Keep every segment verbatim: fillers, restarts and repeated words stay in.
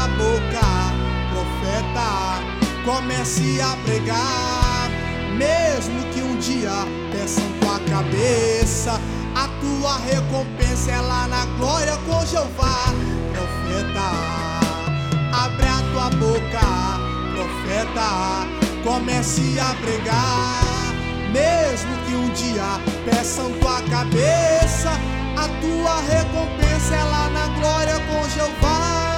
tua boca, profeta, comece a pregar. Mesmo que um dia peçam tua cabeça, a tua recompensa é lá na glória com Jeová. Profeta, abre a tua boca, profeta, comece a pregar. Mesmo que um dia peçam tua cabeça, a tua recompensa é lá na glória com Jeová.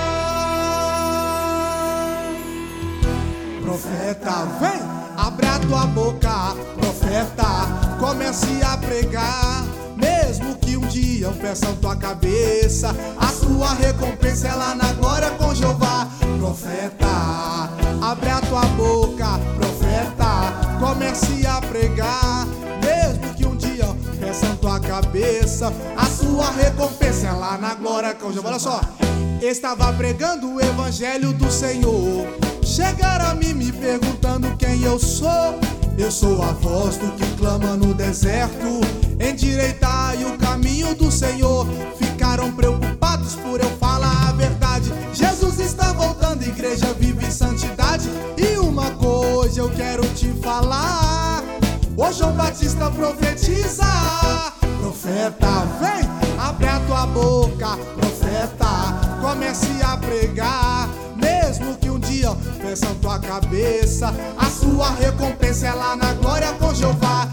Profeta, vem, abre a tua boca, profeta, comece a pregar. Mesmo que um dia peçam tua cabeça, a tua recompensa é lá na glória com Jeová. Profeta, abre a tua boca, profeta, comece a pregar. Mesmo que um dia peçam tua cabeça, a tua recompensa é lá na glória com Jeová. Olha só, estava pregando o evangelho do Senhor, chegaram a mim me perguntando quem eu sou. Eu sou a voz do que clama no deserto, endireitai o caminho do Senhor. Ficaram preocupados por eu falar a verdade. Jesus está voltando, igreja vive em santidade. E uma coisa eu quero te falar, o João Batista profetiza. Profeta, vem, abre a tua boca, profeta, comece a pregar. Mesmo que um dia peçam tua cabeça, a sua recompensa é lá na glória com Jeová.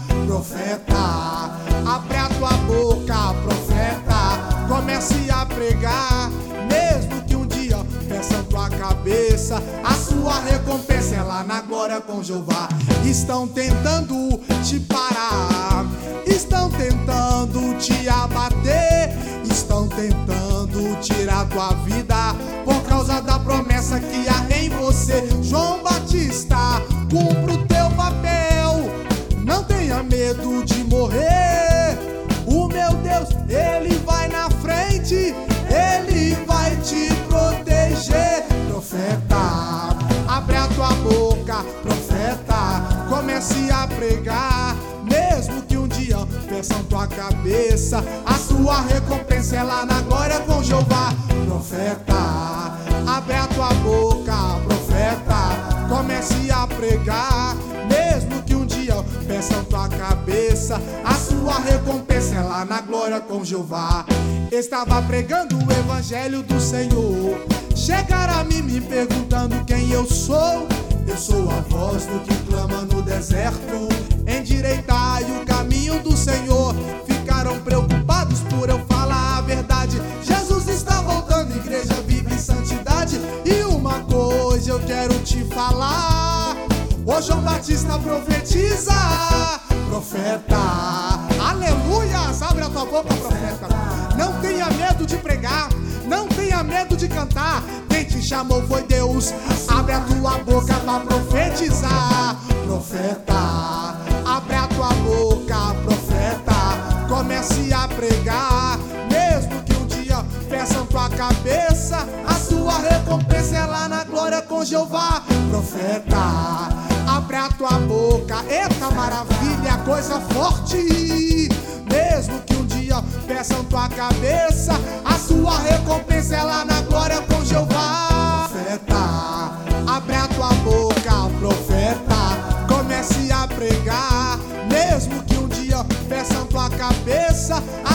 Profeta, abre a tua boca, profeta, comece a pregar. Mesmo que um dia peçam tua cabeça, a sua recompensa é lá na glória com Jeová. Estão tentando te parar, estão tentando te abater, estão tentando tirar tua vida por causa da promessa que há em você. João Batista, cumpra o teu papel, não tenha medo de morrer. O meu Deus, Ele vai na frente, Ele vai te proteger. Profeta, abre a tua boca, profeta, comece a pregar. Mesmo que um dia peçam tua cabeça, a tua recompensa é lá na glória com Jeová. Profeta, abre a tua boca, profeta, comece a pregar. Mesmo que um dia peçam tua cabeça, a sua recompensa é lá na glória com Jeová. Estava pregando o evangelho do Senhor, chegaram a mim me perguntando quem eu sou. Eu sou a voz do que clama no deserto, endireitai o caminho do Senhor. Ficaram preocupados por eu falar a verdade. Jesus está voltando, igreja vive em santidade. E uma coisa eu quero te falar, o João Batista profetiza. Profeta, aleluia, abre a tua boca, profeta. Não tenha medo de pregar, não tenha medo de cantar. Quem te chamou foi Deus, abre a tua boca pra profetizar. Profeta, abre a tua boca, profeta, comece a pregar. Mesmo que um dia peçam tua cabeça, a tua recompensa é lá na glória com Jeová. Profeta, abre a tua boca, eita maravilha, coisa forte. Mesmo que um dia peçam tua cabeça, a sua recompensa é lá na glória com Jeová. Profeta, abre a tua boca, profeta, comece a pregar. Mesmo que um dia peçam tua cabeça, a